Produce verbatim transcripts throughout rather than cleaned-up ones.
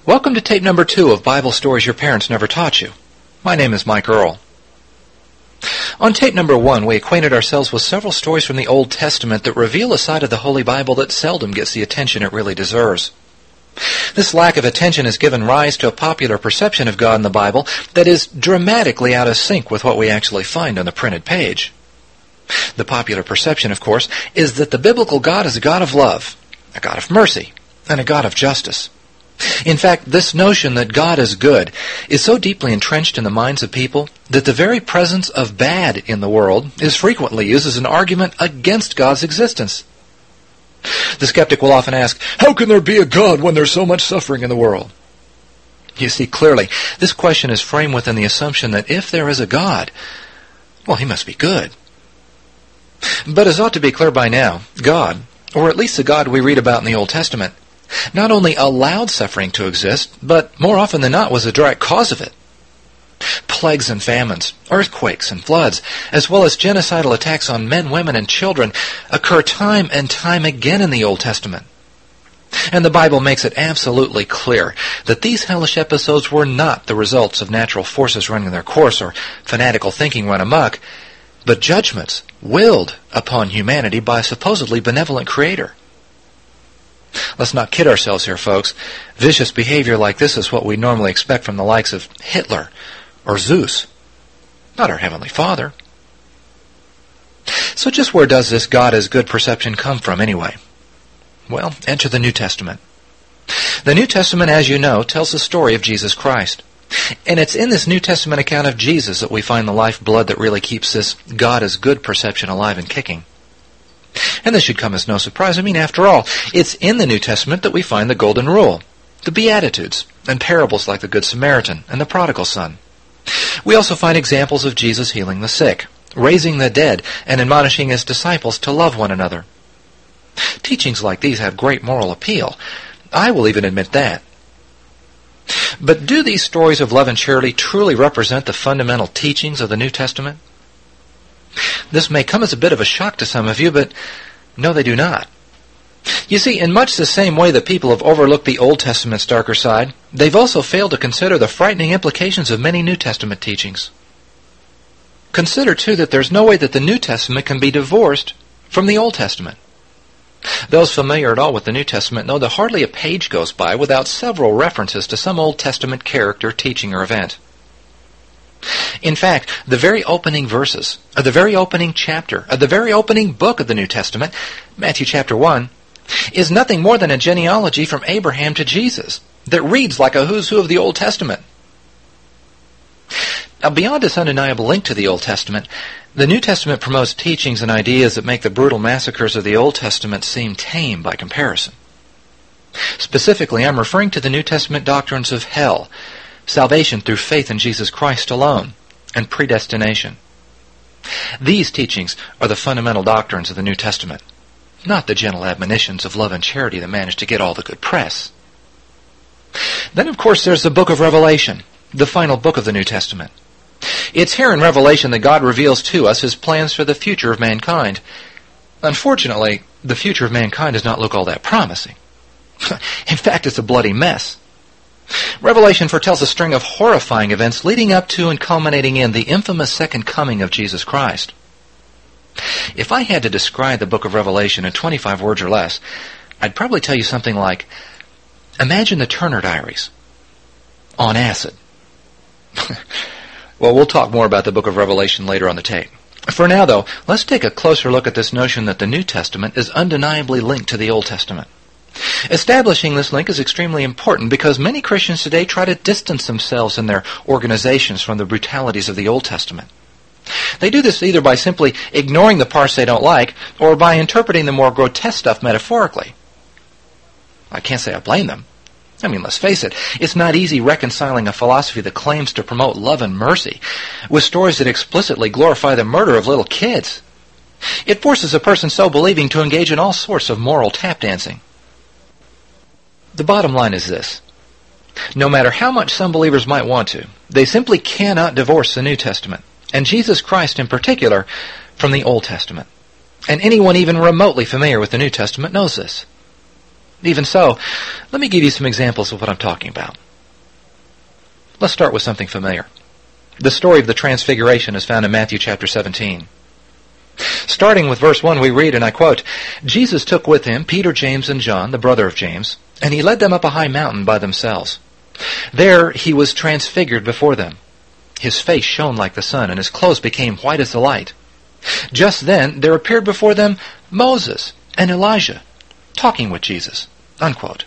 Welcome to tape number two of Bible Stories Your Parents Never Taught You. My name is Mike Earl. On tape number one, we acquainted ourselves with several stories from the Old Testament that reveal a side of the Holy Bible that seldom gets the attention it really deserves. This lack of attention has given rise to a popular perception of God in the Bible that is dramatically out of sync with what we actually find on the printed page. The popular perception, of course, is that the biblical God is a God of love, a God of mercy, and a God of justice. In fact, this notion that God is good is so deeply entrenched in the minds of people that the very presence of bad in the world is frequently used as an argument against God's existence. The skeptic will often ask, how can there be a God when there's so much suffering in the world? You see, clearly, this question is framed within the assumption that if there is a God, well, he must be good. But as ought to be clear by now, God, or at least the God we read about in the Old Testament, not only allowed suffering to exist, but more often than not was a direct cause of it. Plagues and famines, earthquakes and floods, as well as genocidal attacks on men, women, and children occur time and time again in the Old Testament. And the Bible makes it absolutely clear that these hellish episodes were not the results of natural forces running their course or fanatical thinking run amok, but judgments willed upon humanity by a supposedly benevolent creator. Let's not kid ourselves here, folks. Vicious behavior like this is what we normally expect from the likes of Hitler or Zeus, not our Heavenly Father. So just where does this God is good perception come from anyway? Well, enter the New Testament. The New Testament, as you know, tells the story of Jesus Christ. And it's in this New Testament account of Jesus that we find the lifeblood that really keeps this God is good perception alive and kicking. And this should come as no surprise. I mean, after all, it's in the New Testament that we find the Golden Rule, the Beatitudes, and parables like the Good Samaritan and the Prodigal Son. We also find examples of Jesus healing the sick, raising the dead, and admonishing his disciples to love one another. Teachings like these have great moral appeal. I will even admit that. But do these stories of love and charity truly represent the fundamental teachings of the New Testament? This may come as a bit of a shock to some of you, but no, they do not. You see, in much the same way that people have overlooked the Old Testament's darker side, they've also failed to consider the frightening implications of many New Testament teachings. Consider, too, that there's no way that the New Testament can be divorced from the Old Testament. Those familiar at all with the New Testament know that hardly a page goes by without several references to some Old Testament character, teaching, or event. In fact, the very opening verses, or the very opening chapter, or the very opening book of the New Testament, Matthew chapter one, is nothing more than a genealogy from Abraham to Jesus that reads like a who's who of the Old Testament. Now, beyond its undeniable link to the Old Testament, the New Testament promotes teachings and ideas that make the brutal massacres of the Old Testament seem tame by comparison. Specifically, I'm referring to the New Testament doctrines of hell, salvation through faith in Jesus Christ alone, and predestination. These teachings are the fundamental doctrines of the New Testament, not the gentle admonitions of love and charity that manage to get all the good press. Then, of course, there's the book of Revelation, the final book of the New Testament. It's here in Revelation that God reveals to us his plans for the future of mankind. Unfortunately, the future of mankind does not look all that promising. In fact, it's a bloody mess. Revelation foretells a string of horrifying events leading up to and culminating in the infamous second coming of Jesus Christ. If I had to describe the book of Revelation in twenty-five words or less, I'd probably tell you something like, imagine the Turner Diaries on acid. Well, we'll talk more about the book of Revelation later on the tape. For now, though, let's take a closer look at this notion that the New Testament is undeniably linked to the Old Testament. Establishing this link is extremely important because many Christians today try to distance themselves and their organizations from the brutalities of the Old Testament. They do this either by simply ignoring the parts they don't like or by interpreting the more grotesque stuff metaphorically. I can't say I blame them. I mean, let's face it, it's not easy reconciling a philosophy that claims to promote love and mercy with stories that explicitly glorify the murder of little kids. It forces a person so believing to engage in all sorts of moral tap dancing. The bottom line is this. No matter how much some believers might want to, they simply cannot divorce the New Testament, and Jesus Christ in particular, from the Old Testament. And anyone even remotely familiar with the New Testament knows this. Even so, let me give you some examples of what I'm talking about. Let's start with something familiar. The story of the Transfiguration is found in Matthew chapter seventeen. Starting with verse one, we read, and I quote, "Jesus took with him Peter, James, and John, the brother of James, and he led them up a high mountain by themselves. There he was transfigured before them. His face shone like the sun, and his clothes became white as the light. Just then there appeared before them Moses and Elijah, talking with Jesus." Unquote.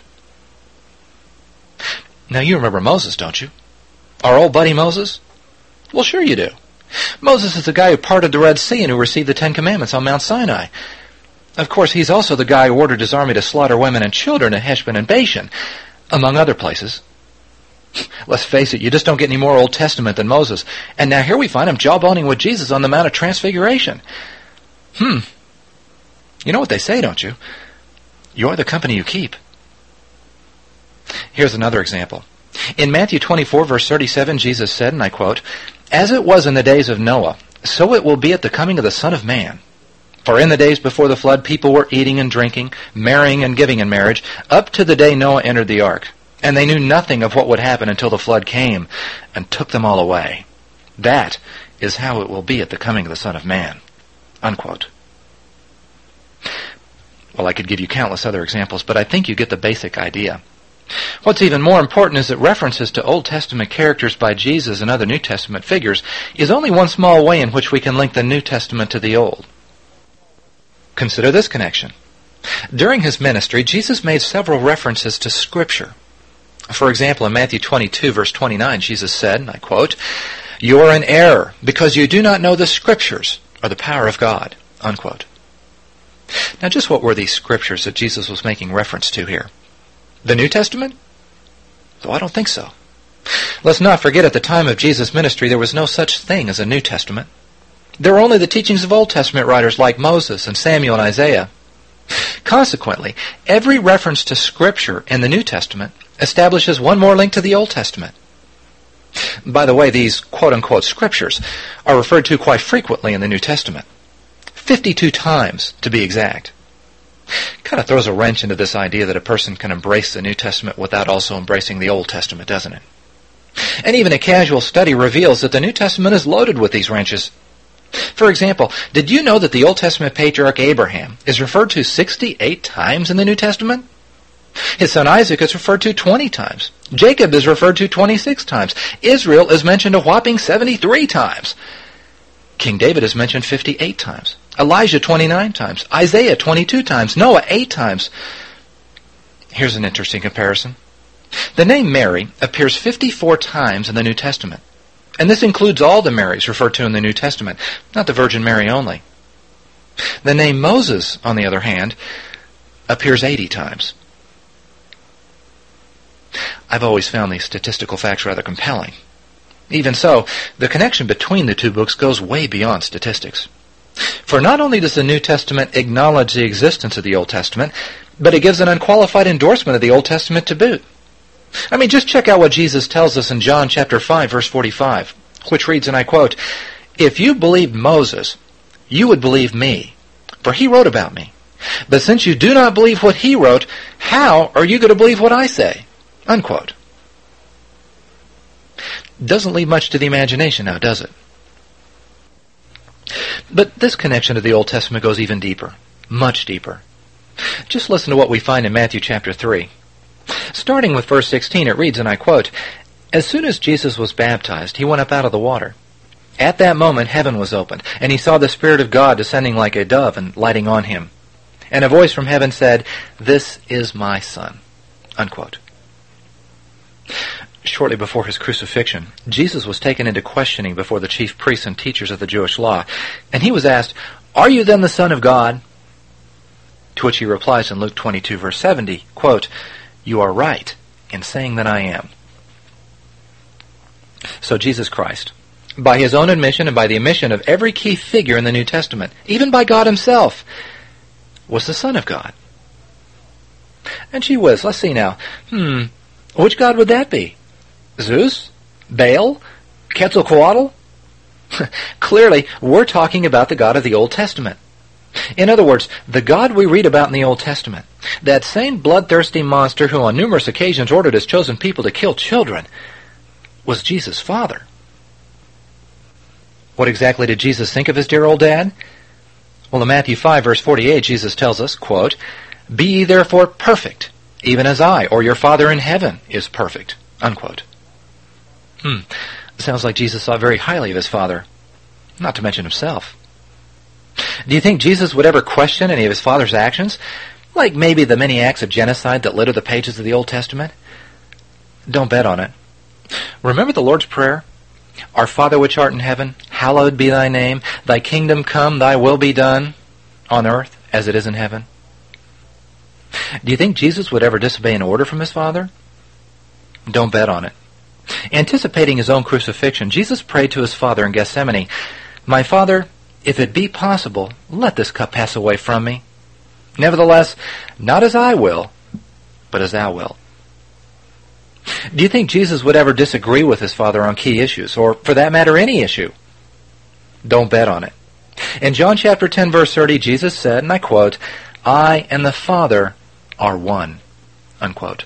Now you remember Moses, don't you? Our old buddy Moses? Well, sure you do. Moses is the guy who parted the Red Sea and who received the Ten Commandments on Mount Sinai. Of course, he's also the guy who ordered his army to slaughter women and children at Heshbon and Bashan, among other places. Let's face it, you just don't get any more Old Testament than Moses. And now here we find him jawboning with Jesus on the Mount of Transfiguration. Hmm. You know what they say, don't you? You're the company you keep. Here's another example. In Matthew twenty-four, verse thirty-seven, Jesus said, and I quote, "As it was in the days of Noah, so it will be at the coming of the Son of Man. For in the days before the flood, people were eating and drinking, marrying and giving in marriage, up to the day Noah entered the ark. And they knew nothing of what would happen until the flood came and took them all away. That is how it will be at the coming of the Son of Man." Unquote. Well, I could give you countless other examples, but I think you get the basic idea. What's even more important is that references to Old Testament characters by Jesus and other New Testament figures is only one small way in which we can link the New Testament to the Old. Consider this connection. During his ministry, Jesus made several references to Scripture. For example, in Matthew twenty-two, verse twenty-nine, Jesus said, and I quote, "You are in error because you do not know the Scriptures or the power of God." Unquote. Now, just what were these Scriptures that Jesus was making reference to here? The New Testament? Oh, I don't think so. Let's not forget, at the time of Jesus' ministry, there was no such thing as a New Testament. There were only the teachings of Old Testament writers like Moses and Samuel and Isaiah. Consequently, every reference to Scripture in the New Testament establishes one more link to the Old Testament. By the way, these quote-unquote Scriptures are referred to quite frequently in the New Testament. fifty-two times, to be exact. Kind of throws a wrench into this idea that a person can embrace the New Testament without also embracing the Old Testament, doesn't it? And even a casual study reveals that the New Testament is loaded with these wrenches. For example, did you know that the Old Testament patriarch Abraham is referred to sixty-eight times in the New Testament? His son Isaac is referred to twenty times. Jacob is referred to twenty-six times. Israel is mentioned a whopping seventy-three times. King David is mentioned fifty-eight times. Elijah twenty-nine times. Isaiah twenty-two times. Noah eight times. Here's an interesting comparison. The name Mary appears fifty-four times in the New Testament. And this includes all the Marys referred to in the New Testament, not the Virgin Mary only. The name Moses, on the other hand, appears eighty times. I've always found these statistical facts rather compelling. Even so, the connection between the two books goes way beyond statistics. For not only does the New Testament acknowledge the existence of the Old Testament, but it gives an unqualified endorsement of the Old Testament to boot. I mean, just check out what Jesus tells us in John chapter five, verse forty-five, which reads, and I quote, "If you believed Moses, you would believe me, for he wrote about me. But since you do not believe what he wrote, how are you going to believe what I say?" Unquote. Doesn't leave much to the imagination now, does it? But this connection to the Old Testament goes even deeper, much deeper. Just listen to what we find in Matthew chapter three. Starting with verse sixteen, it reads, and I quote, "As soon as Jesus was baptized, he went up out of the water. At that moment heaven was opened, and he saw the Spirit of God descending like a dove and lighting on him. And a voice from heaven said, 'This is my Son.'" Unquote. Shortly before his crucifixion, Jesus was taken into questioning before the chief priests and teachers of the Jewish law, and he was asked, "Are you then the Son of God?" To which he replies in Luke twenty-two, verse seventy, quote, "You are right in saying that I am." So Jesus Christ, by his own admission and by the admission of every key figure in the New Testament, even by God himself, was the Son of God. And gee whiz, let's see now. Hmm, which God would that be? Zeus? Baal? Quetzalcoatl? Clearly, we're talking about the God of the Old Testament. In other words, the God we read about in the Old Testament, that same bloodthirsty monster who on numerous occasions ordered his chosen people to kill children, was Jesus' Father. What exactly did Jesus think of his dear old dad? Well, in Matthew five, verse forty-eight, Jesus tells us, quote, "Be ye therefore perfect, even as I, or your Father in heaven, is perfect," unquote. Hmm. Sounds like Jesus thought very highly of his Father, not to mention himself. Do you think Jesus would ever question any of his Father's actions? Like maybe the many acts of genocide that litter the pages of the Old Testament? Don't bet on it. Remember the Lord's Prayer? Our Father which art in heaven, hallowed be thy name. Thy kingdom come, thy will be done, on earth as it is in heaven. Do you think Jesus would ever disobey an order from his Father? Don't bet on it. Anticipating his own crucifixion, Jesus prayed to his Father in Gethsemane, "My Father, if it be possible, let this cup pass away from me. Nevertheless, not as I will, but as thou wilt." Do you think Jesus would ever disagree with his Father on key issues, or for that matter, any issue? Don't bet on it. In John chapter ten, verse thirty, Jesus said, and I quote, "I and the Father are one," unquote.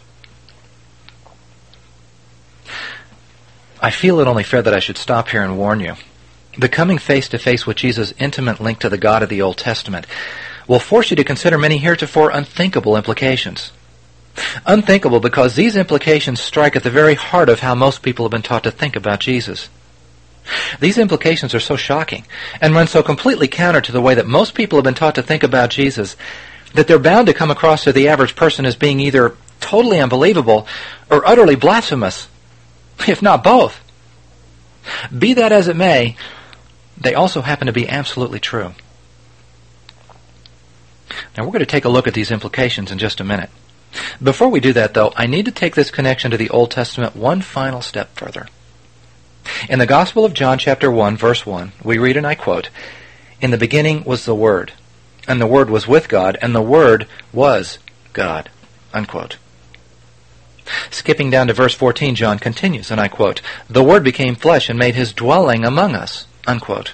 I feel it only fair that I should stop here and warn you. The coming face-to-face with Jesus' intimate link to the God of the Old Testament will force you to consider many heretofore unthinkable implications. Unthinkable because these implications strike at the very heart of how most people have been taught to think about Jesus. These implications are so shocking and run so completely counter to the way that most people have been taught to think about Jesus that they're bound to come across to the average person as being either totally unbelievable or utterly blasphemous, if not both. Be that as it may, they also happen to be absolutely true. Now we're going to take a look at these implications in just a minute. Before we do that, though, I need to take this connection to the Old Testament one final step further. In the Gospel of John chapter one, verse one, we read, and I quote, "In the beginning was the Word, and the Word was with God, and the Word was God," unquote. Skipping down to verse fourteen, John continues, and I quote, "The Word became flesh and made his dwelling among us," unquote.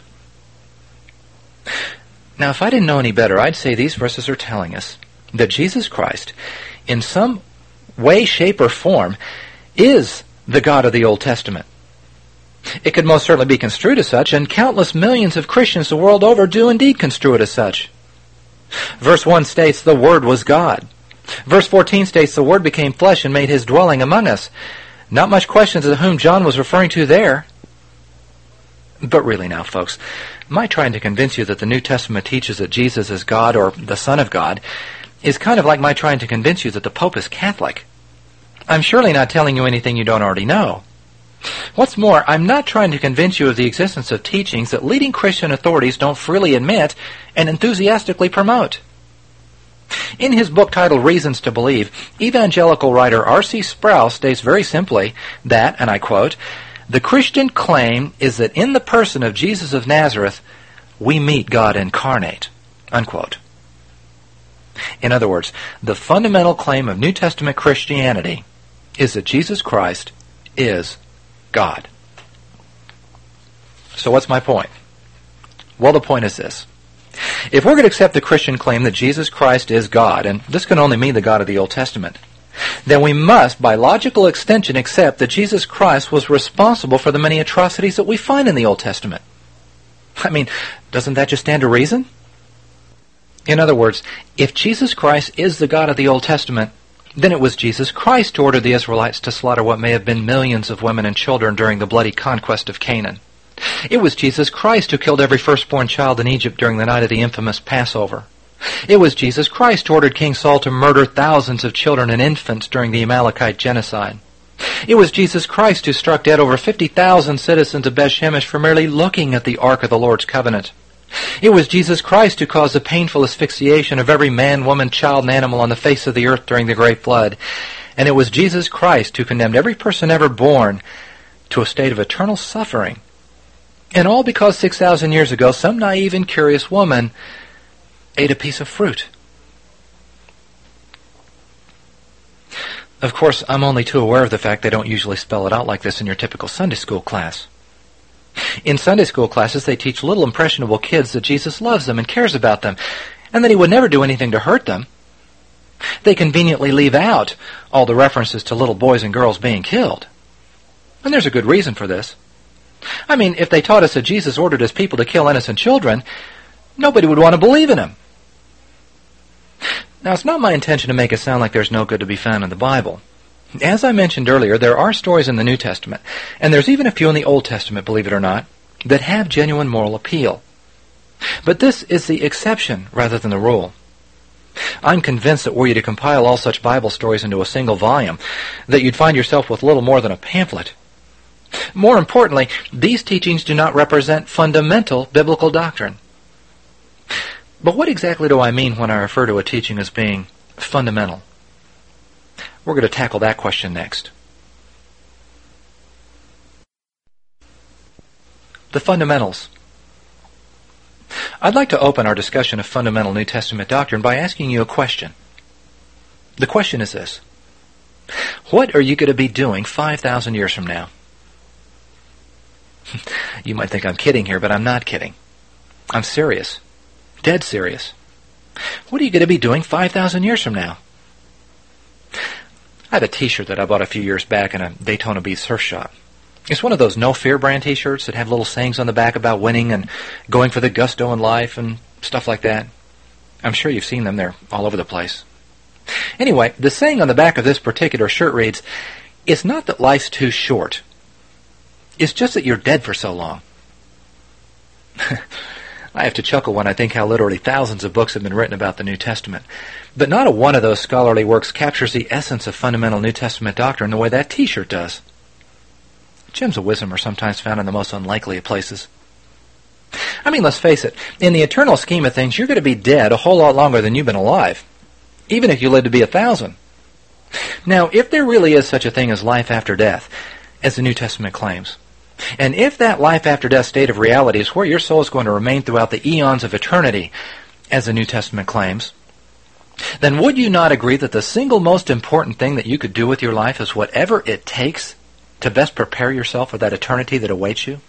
Now, if I didn't know any better, I'd say these verses are telling us that Jesus Christ, in some way, shape, or form, is the God of the Old Testament. It could most certainly be construed as such, and countless millions of Christians the world over do indeed construe it as such. Verse one states, "The Word was God." Verse fourteen states, "The Word became flesh and made his dwelling among us." Not much question as to whom John was referring to there. But really now, folks, my trying to convince you that the New Testament teaches that Jesus is God or the Son of God is kind of like my trying to convince you that the Pope is Catholic. I'm surely not telling you anything you don't already know. What's more, I'm not trying to convince you of the existence of teachings that leading Christian authorities don't freely admit and enthusiastically promote. In his book titled Reasons to Believe, evangelical writer R C Sproul states very simply that, and I quote, "The Christian claim is that in the person of Jesus of Nazareth, we meet God incarnate," unquote. In other words, the fundamental claim of New Testament Christianity is that Jesus Christ is God. So what's my point? Well, the point is this. If we're going to accept the Christian claim that Jesus Christ is God, and this can only mean the God of the Old Testament, then we must, by logical extension, accept that Jesus Christ was responsible for the many atrocities that we find in the Old Testament. I mean, doesn't that just stand to reason? In other words, if Jesus Christ is the God of the Old Testament, then it was Jesus Christ who ordered the Israelites to slaughter what may have been millions of women and children during the bloody conquest of Canaan. It was Jesus Christ who killed every firstborn child in Egypt during the night of the infamous Passover. It was Jesus Christ who ordered King Saul to murder thousands of children and infants during the Amalekite genocide. It was Jesus Christ who struck dead over fifty thousand citizens of Beth Shemesh for merely looking at the Ark of the Lord's Covenant. It was Jesus Christ who caused the painful asphyxiation of every man, woman, child, and animal on the face of the earth during the Great Flood. And it was Jesus Christ who condemned every person ever born to a state of eternal suffering. And all because six thousand years ago, some naive and curious woman ate a piece of fruit. Of course, I'm only too aware of the fact they don't usually spell it out like this in your typical Sunday school class. In Sunday school classes, they teach little impressionable kids that Jesus loves them and cares about them, and that he would never do anything to hurt them. They conveniently leave out all the references to little boys and girls being killed. And there's a good reason for this. I mean, if they taught us that Jesus ordered his people to kill innocent children, nobody would want to believe in him. Now, it's not my intention to make it sound like there's no good to be found in the Bible. As I mentioned earlier, there are stories in the New Testament, and there's even a few in the Old Testament, believe it or not, that have genuine moral appeal. But this is the exception rather than the rule. I'm convinced that were you to compile all such Bible stories into a single volume, that you'd find yourself with little more than a pamphlet. More importantly, these teachings do not represent fundamental biblical doctrine. But what exactly do I mean when I refer to a teaching as being fundamental? We're going to tackle that question next. The fundamentals. I'd like to open our discussion of fundamental New Testament doctrine by asking you a question. The question is this: what are you going to be doing five thousand years from now? You might think I'm kidding here, but I'm not kidding. I'm serious. Dead serious. What are you going to be doing five thousand years from now? I have a t-shirt that I bought a few years back in a Daytona Beach surf shop. It's one of those No Fear brand t-shirts that have little sayings on the back about winning and going for the gusto in life and stuff like that. I'm sure you've seen them. They're all over the place. Anyway, the saying on the back of this particular shirt reads, "It's not that life's too short. It's just that you're dead for so long." I have to chuckle when I think how literally thousands of books have been written about the New Testament. But not a one of those scholarly works captures the essence of fundamental New Testament doctrine the way that t-shirt does. Gems of wisdom are sometimes found in the most unlikely of places. I mean, let's face it, in the eternal scheme of things, you're going to be dead a whole lot longer than you've been alive, even if you live to be a thousand. Now, if there really is such a thing as life after death, as the New Testament claims, and if that life after death state of reality is where your soul is going to remain throughout the eons of eternity, as the New Testament claims, then would you not agree that the single most important thing that you could do with your life is whatever it takes to best prepare yourself for that eternity that awaits you?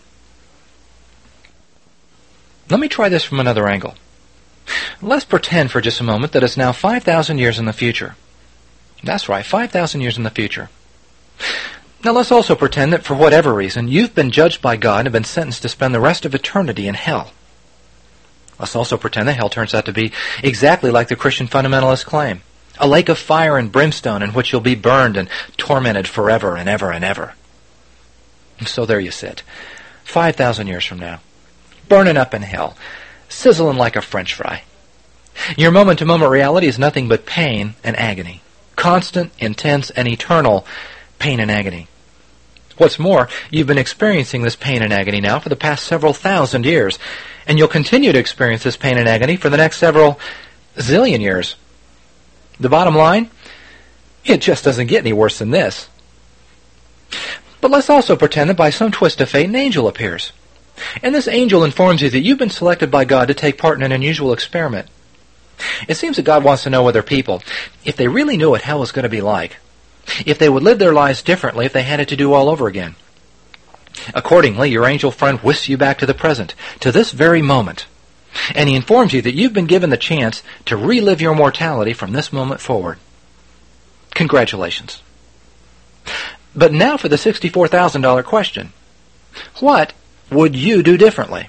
Let me try this from another angle. Let's pretend for just a moment that it's now five thousand years in the future. That's right, five thousand years in the future. Now let's also pretend that for whatever reason, you've been judged by God and been sentenced to spend the rest of eternity in hell. Let's also pretend that hell turns out to be exactly like the Christian fundamentalists claim. A lake of fire and brimstone in which you'll be burned and tormented forever and ever and ever. And so there you sit, five thousand years from now, burning up in hell, sizzling like a French fry. Your moment-to-moment reality is nothing but pain and agony. Constant, intense, and eternal pain and agony. What's more, you've been experiencing this pain and agony now for the past several thousand years, and you'll continue to experience this pain and agony for the next several zillion years. The bottom line? It just doesn't get any worse than this. But let's also pretend that by some twist of fate an angel appears. And this angel informs you that you've been selected by God to take part in an unusual experiment. It seems that God wants to know whether people, if they really knew what hell was going to be like, if they would live their lives differently if they had it to do all over again. Accordingly, your angel friend whisks you back to the present, to this very moment, and he informs you that you've been given the chance to relive your mortality from this moment forward. Congratulations. But now for the sixty-four thousand dollars question. What would you do differently?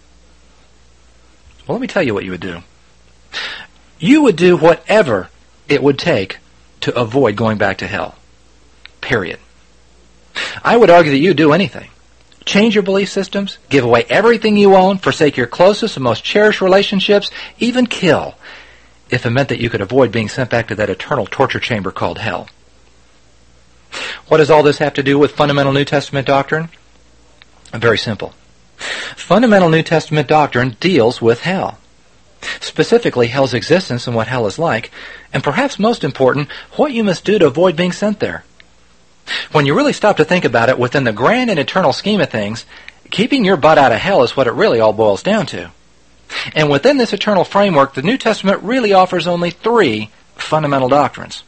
Well, let me tell you what you would do. You would do whatever it would take to avoid going back to hell. Period. I would argue that you'd do anything. Change your belief systems, give away everything you own, forsake your closest and most cherished relationships, even kill, if it meant that you could avoid being sent back to that eternal torture chamber called hell. What does all this have to do with fundamental New Testament doctrine? Very simple. Fundamental New Testament doctrine deals with hell. Specifically, hell's existence and what hell is like, and perhaps most important, what you must do to avoid being sent there. When you really stop to think about it, within the grand and eternal scheme of things, keeping your butt out of hell is what it really all boils down to. And within this eternal framework, the New Testament really offers only three fundamental doctrines.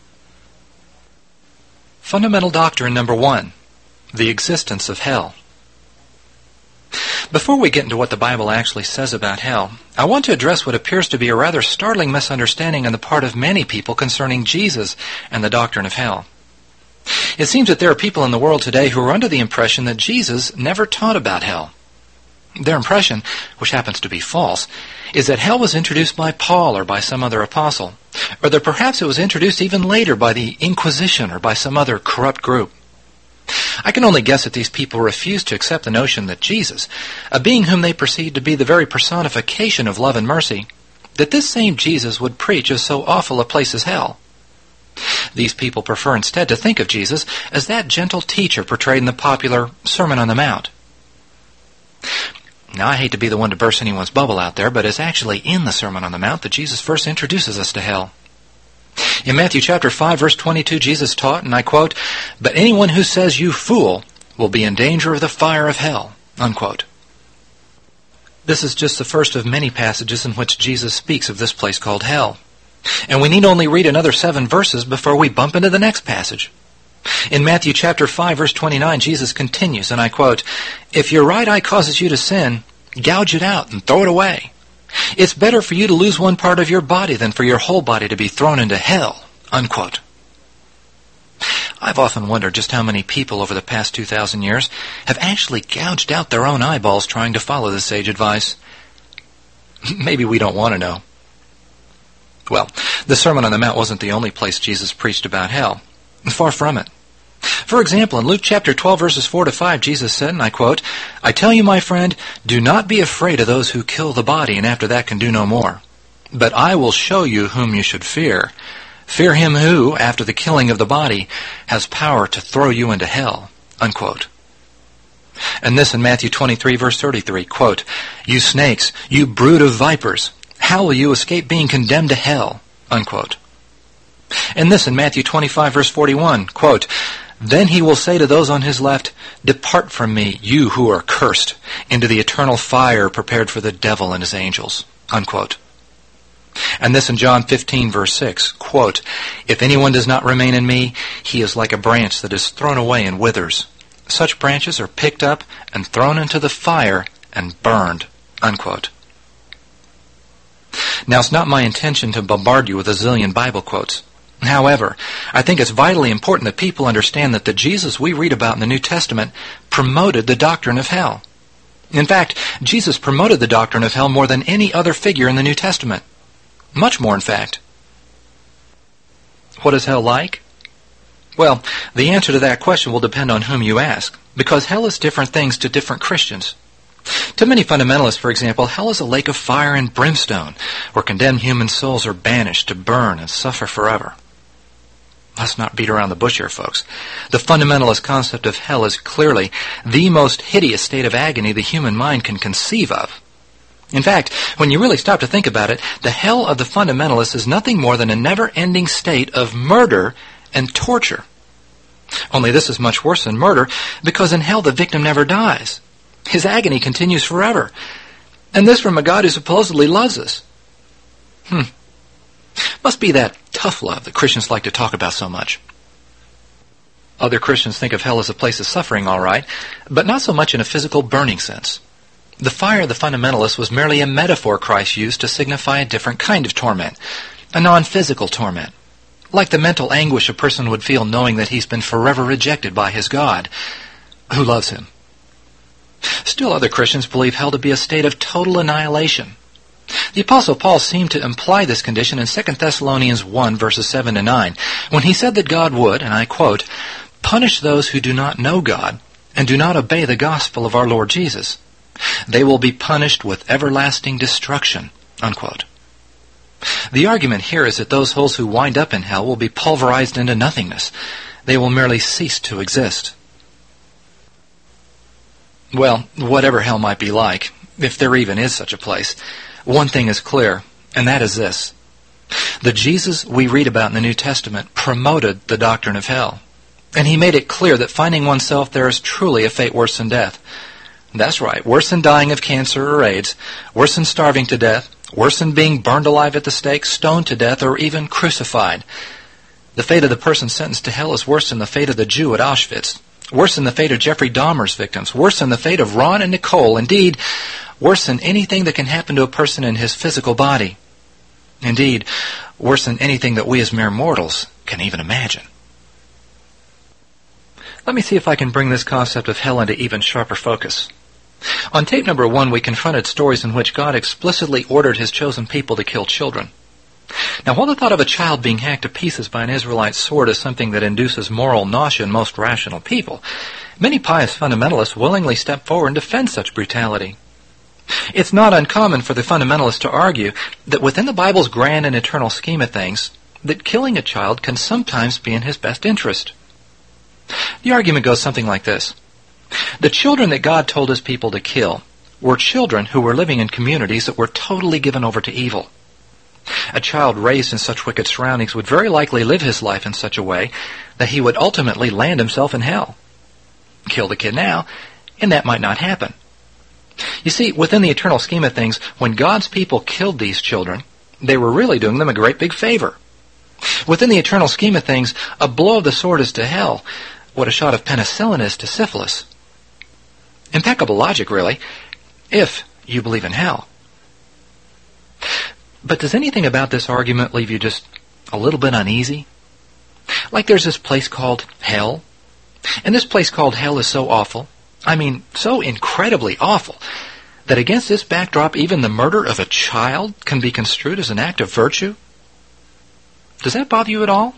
Fundamental doctrine number one, the existence of hell. Before we get into what the Bible actually says about hell, I want to address what appears to be a rather startling misunderstanding on the part of many people concerning Jesus and the doctrine of hell. It seems that there are people in the world today who are under the impression that Jesus never taught about hell. Their impression, which happens to be false, is that hell was introduced by Paul or by some other apostle, or that perhaps it was introduced even later by the Inquisition or by some other corrupt group. I can only guess that these people refuse to accept the notion that Jesus, a being whom they perceive to be the very personification of love and mercy, that this same Jesus would preach of so awful a place as hell. These people prefer instead to think of Jesus as that gentle teacher portrayed in the popular Sermon on the Mount. Now, I hate to be the one to burst anyone's bubble out there, but it's actually in the Sermon on the Mount that Jesus first introduces us to hell. In Matthew chapter five, verse twenty-two, Jesus taught, and I quote, "But anyone who says, 'You fool,' will be in danger of the fire of hell," unquote. This is just the first of many passages in which Jesus speaks of this place called hell. And we need only read another seven verses before we bump into the next passage. In Matthew chapter five, verse twenty-nine, Jesus continues, and I quote, "If your right eye causes you to sin, gouge it out and throw it away. It's better for you to lose one part of your body than for your whole body to be thrown into hell," unquote. I've often wondered just how many people over the past two thousand years have actually gouged out their own eyeballs trying to follow this sage advice. Maybe we don't want to know. Well, the Sermon on the Mount wasn't the only place Jesus preached about hell. Far from it. For example, in Luke chapter twelve, verses four to five, Jesus said, and I quote, "I tell you, my friend, do not be afraid of those who kill the body and after that can do no more. But I will show you whom you should fear. Fear him who, after the killing of the body, has power to throw you into hell," unquote. And this in Matthew twenty-three, verse thirty-three, quote, "You snakes, you brood of vipers, how will you escape being condemned to hell?" unquote. And this in Matthew twenty-five, verse forty-one, quote, "Then he will say to those on his left, 'Depart from me, you who are cursed, into the eternal fire prepared for the devil and his angels,'" unquote. And this in John fifteen, verse six, quote, "If anyone does not remain in me, he is like a branch that is thrown away and withers. Such branches are picked up and thrown into the fire and burned," unquote. Now, it's not my intention to bombard you with a zillion Bible quotes. However, I think it's vitally important that people understand that the Jesus we read about in the New Testament promoted the doctrine of hell. In fact, Jesus promoted the doctrine of hell more than any other figure in the New Testament. Much more, in fact. What is hell like? Well, the answer to that question will depend on whom you ask, because hell is different things to different Christians. To many fundamentalists, for example, hell is a lake of fire and brimstone, where condemned human souls are banished to burn and suffer forever. Let's not beat around the bush here, folks. The fundamentalist concept of hell is clearly the most hideous state of agony the human mind can conceive of. In fact, when you really stop to think about it, the hell of the fundamentalist is nothing more than a never-ending state of murder and torture. Only this is much worse than murder, because in hell the victim never dies. His agony continues forever. And this from a God who supposedly loves us. Hmm. Must be that tough love that Christians like to talk about so much. Other Christians think of hell as a place of suffering, all right, but not so much in a physical burning sense. The fire of the fundamentalists was merely a metaphor Christ used to signify a different kind of torment, a non-physical torment, like the mental anguish a person would feel knowing that he's been forever rejected by his God, who loves him. Still, other Christians believe hell to be a state of total annihilation. The Apostle Paul seemed to imply this condition in Second Thessalonians one, verses seven to nine, when he said that God would, and I quote, "punish those who do not know God and do not obey the gospel of our Lord Jesus. They will be punished with everlasting destruction," unquote. The argument here is that those souls who wind up in hell will be pulverized into nothingness. They will merely cease to exist. Well, whatever hell might be like, if there even is such a place, one thing is clear, and that is this. The Jesus we read about in the New Testament promoted the doctrine of hell. And he made it clear that finding oneself there is truly a fate worse than death. That's right, worse than dying of cancer or AIDS, worse than starving to death, worse than being burned alive at the stake, stoned to death, or even crucified. The fate of the person sentenced to hell is worse than the fate of the Jew at Auschwitz, worse than the fate of Jeffrey Dahmer's victims, worse than the fate of Ron and Nicole, indeed, worse than anything that can happen to a person in his physical body. Indeed, worse than anything that we as mere mortals can even imagine. Let me see if I can bring this concept of hell into even sharper focus. On tape number one, we confronted stories in which God explicitly ordered his chosen people to kill children. Now, while the thought of a child being hacked to pieces by an Israelite sword is something that induces moral nausea in most rational people, many pious fundamentalists willingly step forward and defend such brutality. It's not uncommon for the fundamentalists to argue that within the Bible's grand and eternal scheme of things, that killing a child can sometimes be in his best interest. The argument goes something like this. The children that God told his people to kill were children who were living in communities that were totally given over to evil. A child raised in such wicked surroundings would very likely live his life in such a way that he would ultimately land himself in hell. Kill the kid now, and that might not happen. You see, within the eternal scheme of things, when God's people killed these children, they were really doing them a great big favor. Within the eternal scheme of things, a blow of the sword is to hell what a shot of penicillin is to syphilis. Impeccable logic, really, if you believe in hell. But does anything about this argument leave you just a little bit uneasy? Like there's this place called hell, and this place called hell is so awful, I mean, so incredibly awful, that against this backdrop, even the murder of a child can be construed as an act of virtue? Does that bother you at all?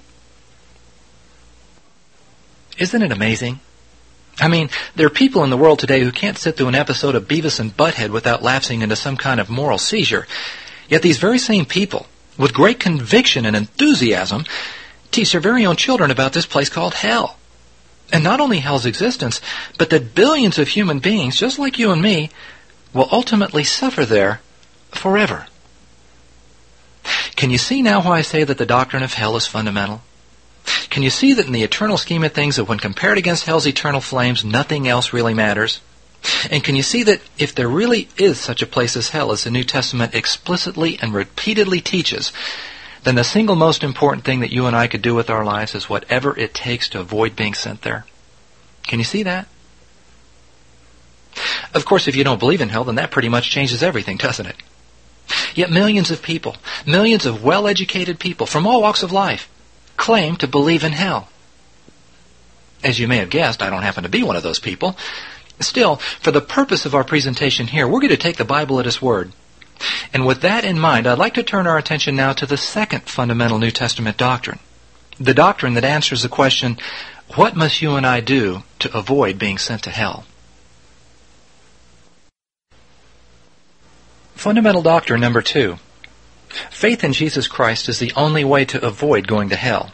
Isn't it amazing? I mean, there are people in the world today who can't sit through an episode of Beavis and Butthead without lapsing into some kind of moral seizure. Yet these very same people, with great conviction and enthusiasm, teach their very own children about this place called hell. And not only hell's existence, but that billions of human beings, just like you and me, will ultimately suffer there forever. Can you see now why I say that the doctrine of hell is fundamental? Can you see that in the eternal scheme of things, that when compared against hell's eternal flames, nothing else really matters? And can you see that if there really is such a place as hell, as the New Testament explicitly and repeatedly teaches, then the single most important thing that you and I could do with our lives is whatever it takes to avoid being sent there? Can you see that? Of course, if you don't believe in hell, then that pretty much changes everything, doesn't it? Yet millions of people, millions of well-educated people from all walks of life, claim to believe in hell. As you may have guessed, I don't happen to be one of those people. Still, for the purpose of our presentation here, we're going to take the Bible at its word. And with that in mind, I'd like to turn our attention now to the second fundamental New Testament doctrine. The doctrine that answers the question, what must you and I do to avoid being sent to hell? Fundamental doctrine number two. Faith in Jesus Christ is the only way to avoid going to hell.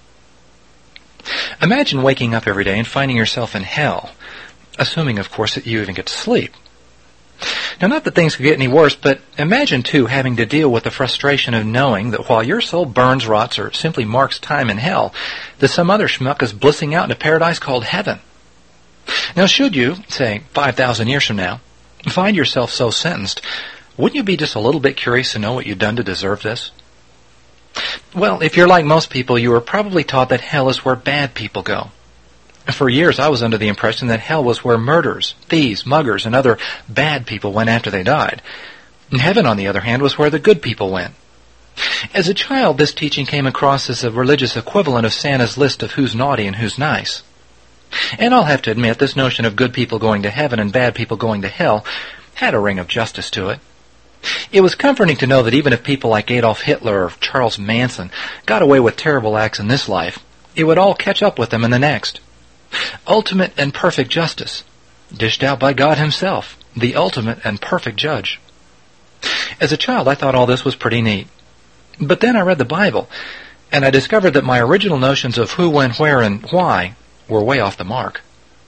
Imagine waking up every day and finding yourself in hell, assuming, of course, that you even get to sleep. Now, not that things could get any worse, but imagine, too, having to deal with the frustration of knowing that while your soul burns, rots, or simply marks time in hell, that some other schmuck is blissing out in a paradise called heaven. Now, should you, say, five thousand years from now, find yourself so sentenced, wouldn't you be just a little bit curious to know what you've done to deserve this? Well, if you're like most people, you were probably taught that hell is where bad people go. For years, I was under the impression that hell was where murderers, thieves, muggers, and other bad people went after they died. And heaven, on the other hand, was where the good people went. As a child, this teaching came across as a religious equivalent of Santa's list of who's naughty and who's nice. And I'll have to admit, this notion of good people going to heaven and bad people going to hell had a ring of justice to it. It was comforting to know that even if people like Adolf Hitler or Charles Manson got away with terrible acts in this life, it would all catch up with them in the next. Ultimate and perfect justice, dished out by God himself, the ultimate and perfect judge. As a child, I thought all this was pretty neat. But then I read the Bible, and I discovered that my original notions of who, when, where, and why were way off the mark.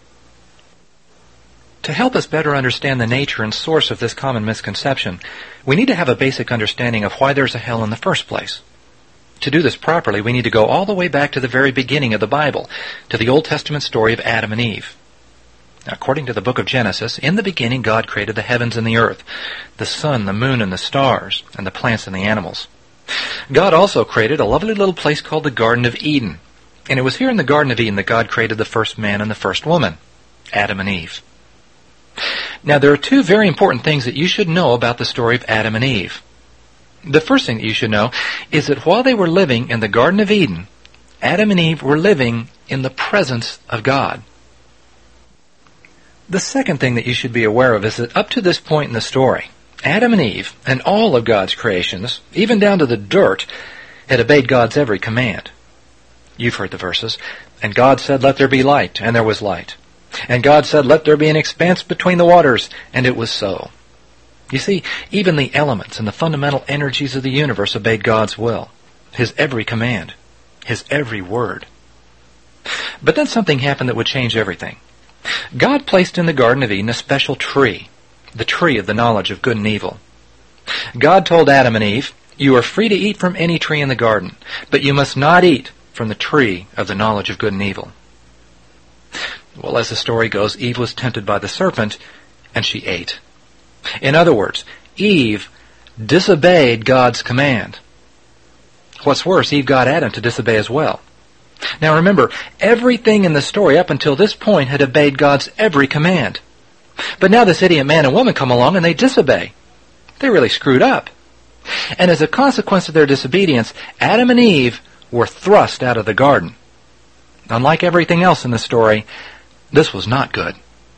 To help us better understand the nature and source of this common misconception, we need to have a basic understanding of why there's a hell in the first place. To do this properly, we need to go all the way back to the very beginning of the Bible, to the Old Testament story of Adam and Eve. According to the book of Genesis, in the beginning God created the heavens and the earth, the sun, the moon, and the stars, and the plants and the animals. God also created a lovely little place called the Garden of Eden, And it was here in the Garden of Eden that God created the first man and the first woman, Adam and Eve. Now, there are two very important things that you should know about the story of Adam and Eve. The first thing that you should know is that while they were living in the Garden of Eden, Adam and Eve were living in the presence of God. The second thing that you should be aware of is that up to this point in the story, Adam and Eve and all of God's creations, even down to the dirt, had obeyed God's every command. You've heard the verses. And God said, "Let there be light," and there was light. And God said, "Let there be an expanse between the waters," and it was so. You see, even the elements and the fundamental energies of the universe obeyed God's will, His every command, His every word. But then something happened that would change everything. God placed in the Garden of Eden a special tree, the tree of the knowledge of good and evil. God told Adam and Eve, "You are free to eat from any tree in the garden, but you must not eat from the tree of the knowledge of good and evil." Well, as the story goes, Eve was tempted by the serpent, and she ate. In other words, Eve disobeyed God's command. What's worse, Eve got Adam to disobey as well. Now remember, everything in the story up until this point had obeyed God's every command. But now this idiot man and woman come along and they disobey. They really screwed up. And as a consequence of their disobedience, Adam and Eve were thrust out of the garden. Unlike everything else in the story, this was not good.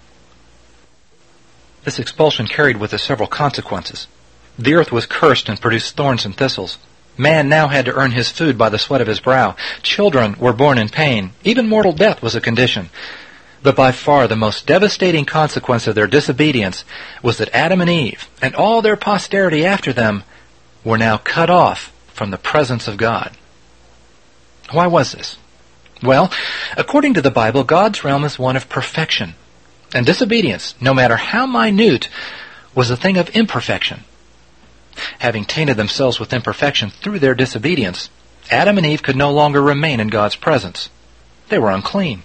This expulsion carried with it several consequences. The earth was cursed and produced thorns and thistles. Man now had to earn his food by the sweat of his brow. Children were born in pain. Even mortal death was a condition. But by far the most devastating consequence of their disobedience was that Adam and Eve, and all their posterity after them, were now cut off from the presence of God. Why was this? Well, according to the Bible, God's realm is one of perfection. And disobedience, no matter how minute, was a thing of imperfection. Having tainted themselves with imperfection through their disobedience, Adam and Eve could no longer remain in God's presence. They were unclean.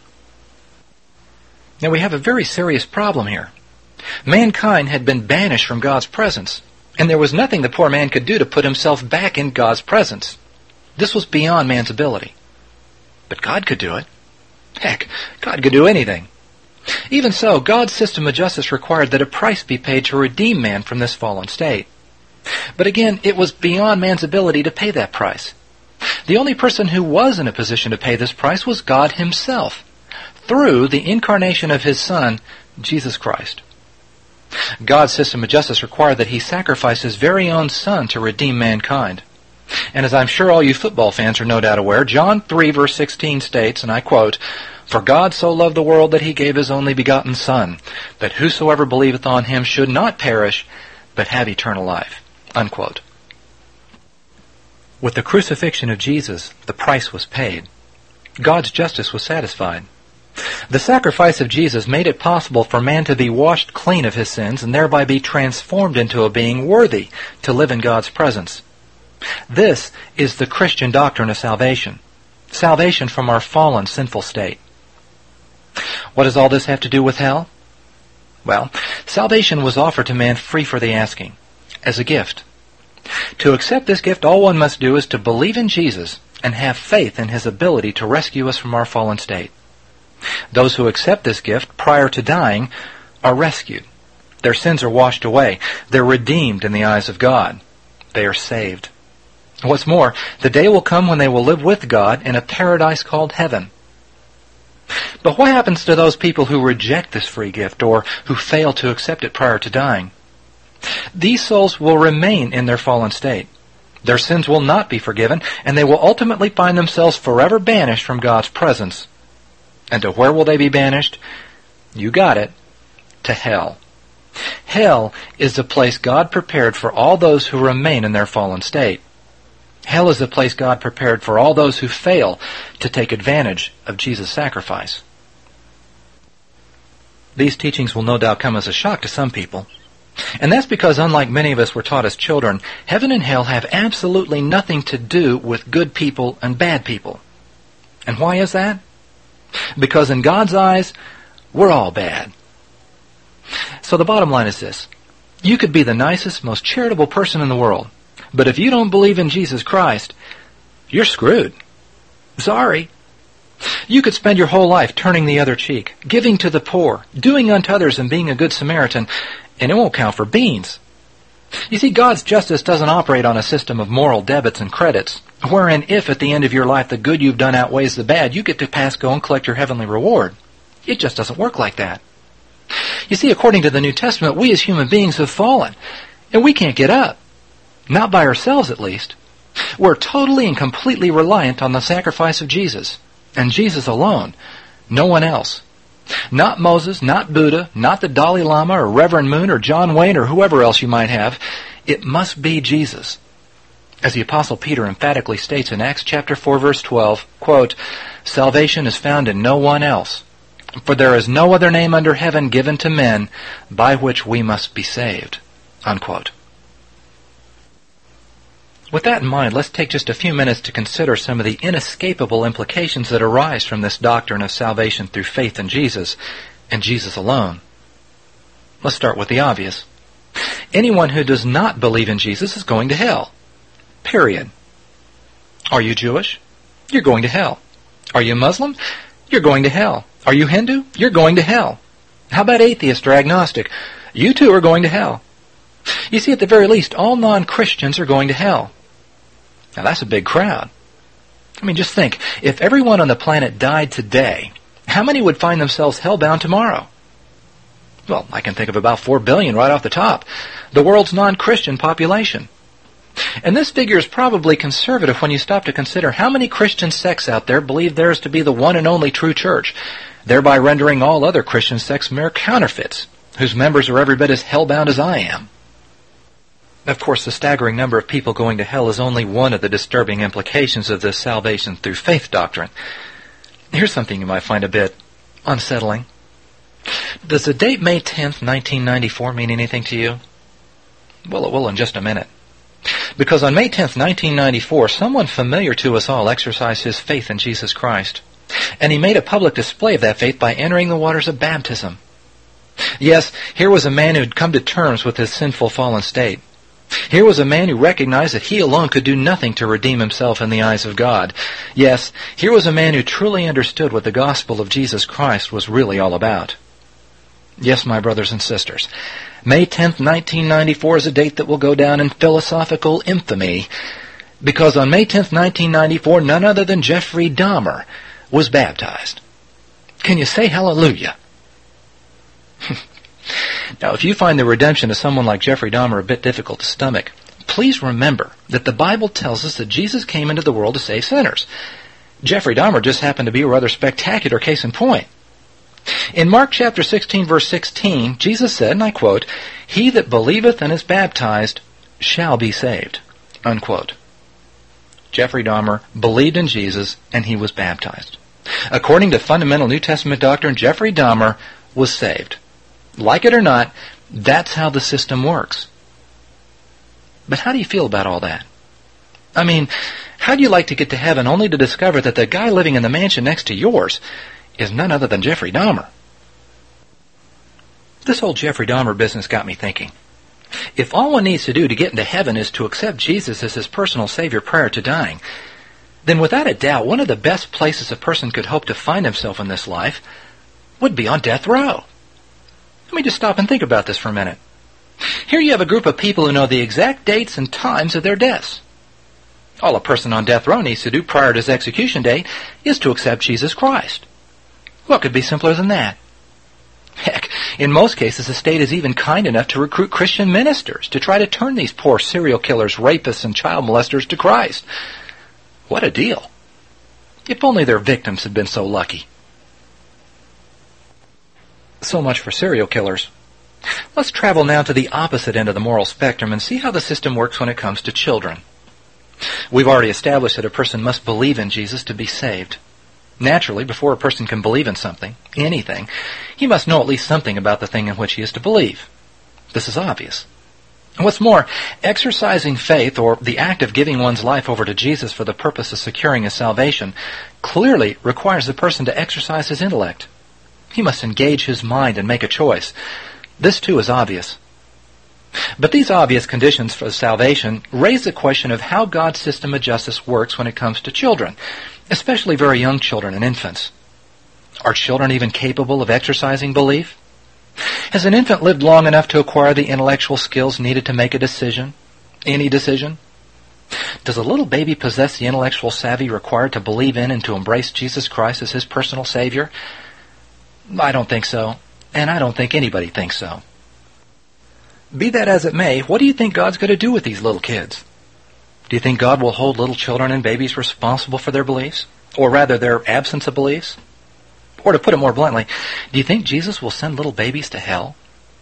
Now we have a very serious problem here. Mankind had been banished from God's presence, and there was nothing the poor man could do to put himself back in God's presence. This was beyond man's ability. But God could do it. Heck, God could do anything. Even so, God's system of justice required that a price be paid to redeem man from this fallen state. But again, it was beyond man's ability to pay that price. The only person who was in a position to pay this price was God Himself, through the incarnation of His Son, Jesus Christ. God's system of justice required that He sacrifice His very own Son to redeem mankind. And as I'm sure all you football fans are no doubt aware, John three verse sixteen states, and I quote, "For God so loved the world that He gave His only begotten Son, that whosoever believeth on Him should not perish, but have eternal life." Unquote. With the crucifixion of Jesus, the price was paid. God's justice was satisfied. The sacrifice of Jesus made it possible for man to be washed clean of his sins and thereby be transformed into a being worthy to live in God's presence. This is the Christian doctrine of salvation. Salvation from our fallen, sinful state. What does all this have to do with hell? Well, salvation was offered to man free for the asking, as a gift. To accept this gift, all one must do is to believe in Jesus and have faith in His ability to rescue us from our fallen state. Those who accept this gift prior to dying are rescued. Their sins are washed away. They're redeemed in the eyes of God. They are saved. What's more, the day will come when they will live with God in a paradise called heaven. But what happens to those people who reject this free gift or who fail to accept it prior to dying? These souls will remain in their fallen state. Their sins will not be forgiven, and they will ultimately find themselves forever banished from God's presence. And to where will they be banished? You got it. To hell. Hell is the place God prepared for all those who remain in their fallen state. Hell is the place God prepared for all those who fail to take advantage of Jesus' sacrifice. These teachings will no doubt come as a shock to some people. And that's because, unlike many of us were taught as children, heaven and hell have absolutely nothing to do with good people and bad people. And why is that? Because in God's eyes, we're all bad. So the bottom line is this. You could be the nicest, most charitable person in the world, but if you don't believe in Jesus Christ, you're screwed. Sorry. You could spend your whole life turning the other cheek, giving to the poor, doing unto others and being a good Samaritan, and it won't count for beans. You see, God's justice doesn't operate on a system of moral debits and credits, wherein if at the end of your life the good you've done outweighs the bad, you get to pass go and collect your heavenly reward. It just doesn't work like that. You see, according to the New Testament, we as human beings have fallen, and we can't get up. Not by ourselves, at least. We're totally and completely reliant on the sacrifice of Jesus, and Jesus alone, no one else. Not Moses, not Buddha, not the Dalai Lama or Reverend Moon or John Wayne or whoever else you might have. It must be Jesus. As the Apostle Peter emphatically states in Acts chapter four, verse twelve, quote, "Salvation is found in no one else, for there is no other name under heaven given to men by which we must be saved." Unquote. With that in mind, let's take just a few minutes to consider some of the inescapable implications that arise from this doctrine of salvation through faith in Jesus, and Jesus alone. Let's start with the obvious. Anyone who does not believe in Jesus is going to hell. Period. Are you Jewish? You're going to hell. Are you Muslim? You're going to hell. Are you Hindu? You're going to hell. How about atheist or agnostic? You too are going to hell. You see, at the very least, all non-Christians are going to hell. Now that's a big crowd. I mean, just think, if everyone on the planet died today, how many would find themselves hellbound tomorrow? Well, I can think of about four billion right off the top, the world's non-Christian population. And this figure is probably conservative when you stop to consider how many Christian sects out there believe theirs to be the one and only true church, thereby rendering all other Christian sects mere counterfeits, whose members are every bit as hellbound as I am. Of course, the staggering number of people going to hell is only one of the disturbing implications of this salvation through faith doctrine. Here's something you might find a bit unsettling. Does the date May tenth, nineteen ninety-four mean anything to you? Well, it will in just a minute. Because on May tenth, nineteen ninety-four, someone familiar to us all exercised his faith in Jesus Christ. And he made a public display of that faith by entering the waters of baptism. Yes, here was a man who had come to terms with his sinful fallen state. Here was a man who recognized that he alone could do nothing to redeem himself in the eyes of God. Yes, here was a man who truly understood what the gospel of Jesus Christ was really all about. Yes, my brothers and sisters, May tenth, nineteen ninety-four is a date that will go down in philosophical infamy, because on May tenth, nineteen ninety-four, none other than Jeffrey Dahmer was baptized. Can you say hallelujah? Now, if you find the redemption of someone like Jeffrey Dahmer a bit difficult to stomach, please remember that the Bible tells us that Jesus came into the world to save sinners. Jeffrey Dahmer just happened to be a rather spectacular case in point. In Mark chapter sixteen, verse sixteen, Jesus said, and I quote, "He that believeth and is baptized shall be saved." Unquote. Jeffrey Dahmer believed in Jesus and he was baptized. According to fundamental New Testament doctrine, Jeffrey Dahmer was saved. Like it or not, that's how the system works. But how do you feel about all that? I mean, how do you like to get to heaven only to discover that the guy living in the mansion next to yours is none other than Jeffrey Dahmer? This whole Jeffrey Dahmer business got me thinking. If all one needs to do to get into heaven is to accept Jesus as his personal Savior prior to dying, then without a doubt, one of the best places a person could hope to find himself in this life would be on death row. Let me just stop and think about this for a minute. Here you have a group of people who know the exact dates and times of their deaths. All a person on death row needs to do prior to his execution date is to accept Jesus Christ. What could be simpler than that? Heck, in most cases, the state is even kind enough to recruit Christian ministers to try to turn these poor serial killers, rapists, and child molesters to Christ. What a deal. If only their victims had been so lucky. So much for serial killers. Let's travel now to the opposite end of the moral spectrum and see how the system works when it comes to children. We've already established that a person must believe in Jesus to be saved. Naturally, before a person can believe in something, anything, he must know at least something about the thing in which he is to believe. This is obvious. And what's more, exercising faith, or the act of giving one's life over to Jesus for the purpose of securing his salvation, clearly requires the person to exercise his intellect. He must engage his mind and make a choice. This too is obvious. But these obvious conditions for salvation raise the question of how God's system of justice works when it comes to children, especially very young children and infants. Are children even capable of exercising belief? Has an infant lived long enough to acquire the intellectual skills needed to make a decision? Any decision? Does a little baby possess the intellectual savvy required to believe in and to embrace Jesus Christ as his personal Savior? I don't think so, and I don't think anybody thinks so. Be that as it may, what do you think God's going to do with these little kids? Do you think God will hold little children and babies responsible for their beliefs? Or rather, their absence of beliefs? Or to put it more bluntly, do you think Jesus will send little babies to hell?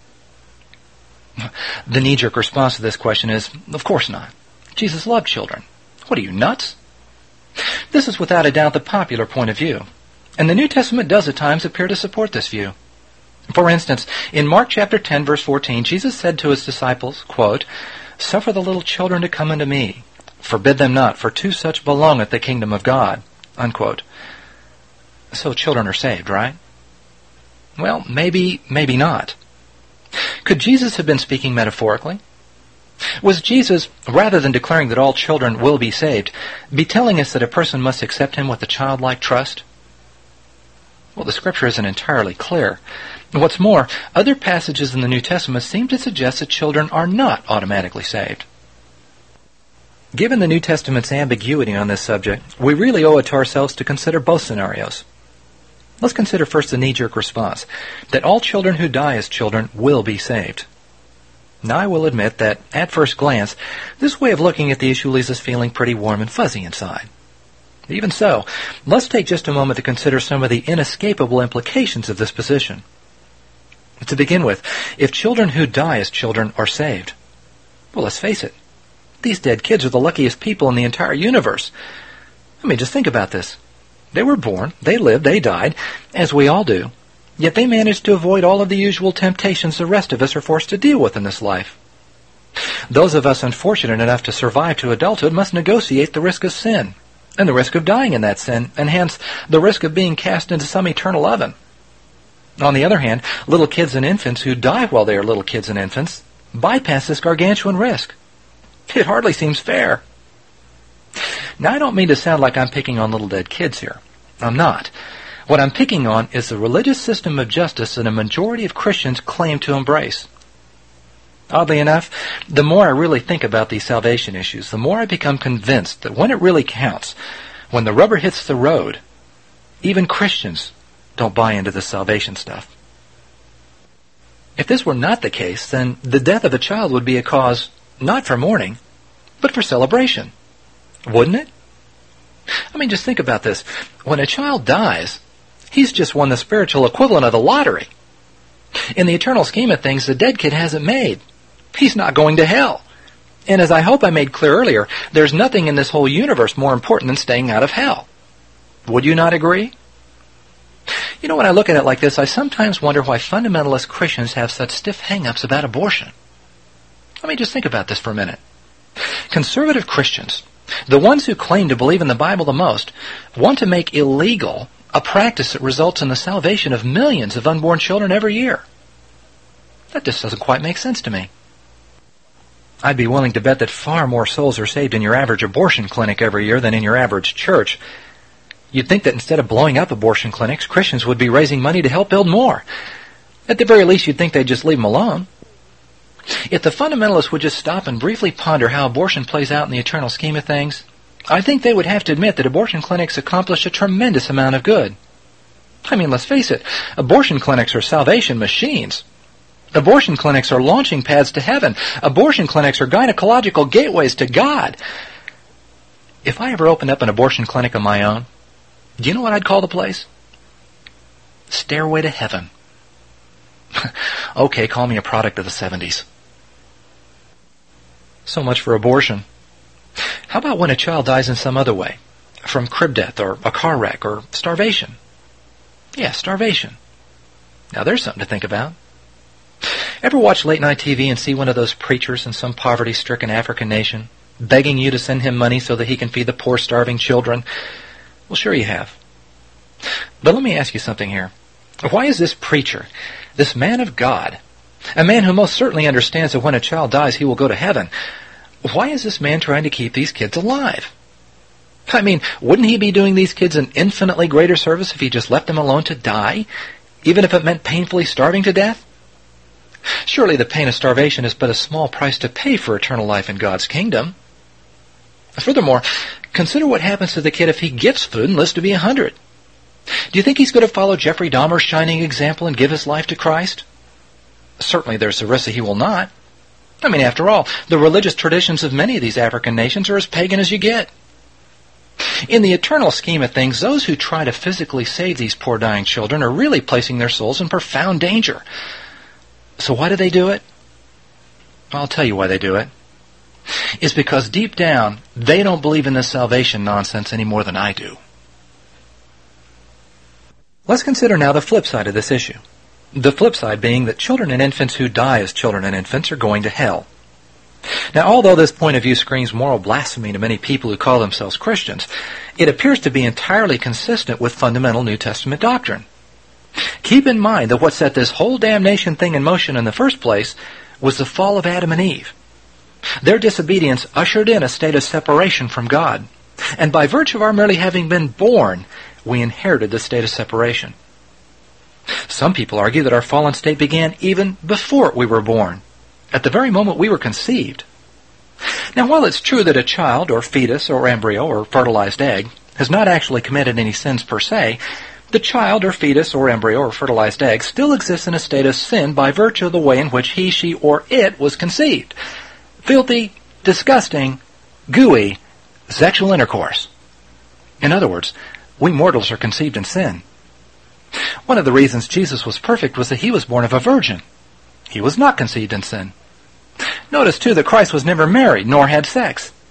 The knee-jerk response to this question is, of course not. Jesus loved children. What are you, nuts? This is without a doubt the popular point of view. And the New Testament does at times appear to support this view. For instance, in Mark chapter ten, verse fourteen, Jesus said to his disciples, quote, "Suffer the little children to come unto me. Forbid them not, for to such belongeth the kingdom of God." Unquote. So children are saved, right? Well, maybe, maybe not. Could Jesus have been speaking metaphorically? Was Jesus, rather than declaring that all children will be saved, be telling us that a person must accept him with a childlike trust? Well, the Scripture isn't entirely clear. What's more, other passages in the New Testament seem to suggest that children are not automatically saved. Given the New Testament's ambiguity on this subject, we really owe it to ourselves to consider both scenarios. Let's consider first the knee-jerk response, that all children who die as children will be saved. Now, I will admit that, at first glance, this way of looking at the issue leaves us feeling pretty warm and fuzzy inside. Even so, let's take just a moment to consider some of the inescapable implications of this position. To begin with, if children who die as children are saved, well, let's face it, these dead kids are the luckiest people in the entire universe. I mean, just think about this. They were born, they lived, they died, as we all do, yet they managed to avoid all of the usual temptations the rest of us are forced to deal with in this life. Those of us unfortunate enough to survive to adulthood must negotiate the risk of sin, and the risk of dying in that sin, and hence the risk of being cast into some eternal oven. On the other hand, little kids and infants who die while they are little kids and infants bypass this gargantuan risk. It hardly seems fair. Now, I don't mean to sound like I'm picking on little dead kids here. I'm not. What I'm picking on is the religious system of justice that a majority of Christians claim to embrace. Oddly enough, the more I really think about these salvation issues, the more I become convinced that when it really counts, when the rubber hits the road, even Christians don't buy into the salvation stuff. If this were not the case, then the death of a child would be a cause not for mourning, but for celebration. Wouldn't it? I mean, just think about this. When a child dies, he's just won the spiritual equivalent of the lottery. In the eternal scheme of things, the dead kid has it made. He's not going to hell. And as I hope I made clear earlier, there's nothing in this whole universe more important than staying out of hell. Would you not agree? You know, when I look at it like this, I sometimes wonder why fundamentalist Christians have such stiff hang-ups about abortion. Let me just think about this for a minute. Conservative Christians, the ones who claim to believe in the Bible the most, want to make illegal a practice that results in the salvation of millions of unborn children every year. That just doesn't quite make sense to me. I'd be willing to bet that far more souls are saved in your average abortion clinic every year than in your average church. You'd think that instead of blowing up abortion clinics, Christians would be raising money to help build more. At the very least, you'd think they'd just leave them alone. If the fundamentalists would just stop and briefly ponder how abortion plays out in the eternal scheme of things, I think they would have to admit that abortion clinics accomplish a tremendous amount of good. I mean, let's face it, abortion clinics are salvation machines. Abortion clinics are launching pads to heaven. Abortion clinics are gynecological gateways to God. If I ever opened up an abortion clinic of my own, do you know what I'd call the place? Stairway to Heaven. Okay, call me a product of the seventies. So much for abortion. How about when a child dies in some other way? From crib death, or a car wreck, or starvation? Yeah, starvation. Now there's something to think about. Ever watch late-night T V and see one of those preachers in some poverty-stricken African nation begging you to send him money so that he can feed the poor, starving children? Well, sure you have. But let me ask you something here. Why is this preacher, this man of God, A man who most certainly understands that when a child dies he will go to heaven. Why is this man trying to keep these kids alive? I mean, wouldn't he be doing these kids an infinitely greater service if he just left them alone to die, even if it meant painfully starving to death? Surely the pain of starvation is but a small price to pay for eternal life in God's kingdom. Furthermore, consider what happens to the kid if he gets food and lives to be a hundred. Do you think he's going to follow Jeffrey Dahmer's shining example and give his life to Christ? Certainly there's a risk that he will not. I mean, after all, the religious traditions of many of these African nations are as pagan as you get. In the eternal scheme of things, those who try to physically save these poor dying children are really placing their souls in profound danger. So why do they do it? I'll tell you why they do it. It's because deep down, they don't believe in this salvation nonsense any more than I do. Let's consider now the flip side of this issue. The flip side being that children and infants who die as children and infants are going to hell. Now, although this point of view screams moral blasphemy to many people who call themselves Christians, it appears to be entirely consistent with fundamental New Testament doctrine. Keep in mind that what set this whole damnation thing in motion in the first place was the fall of Adam and Eve. Their disobedience ushered in a state of separation from God, and by virtue of our merely having been born, we inherited the state of separation. Some people argue that our fallen state began even before we were born, at the very moment we were conceived. Now, while it's true that a child or fetus or embryo or fertilized egg has not actually committed any sins per se, the child or fetus or embryo or fertilized egg still exists in a state of sin by virtue of the way in which he, she, or it was conceived. Filthy, disgusting, gooey, sexual intercourse. In other words, we mortals are conceived in sin. One of the reasons Jesus was perfect was that he was born of a virgin. He was not conceived in sin. Notice, too, that Christ was never married nor had sex.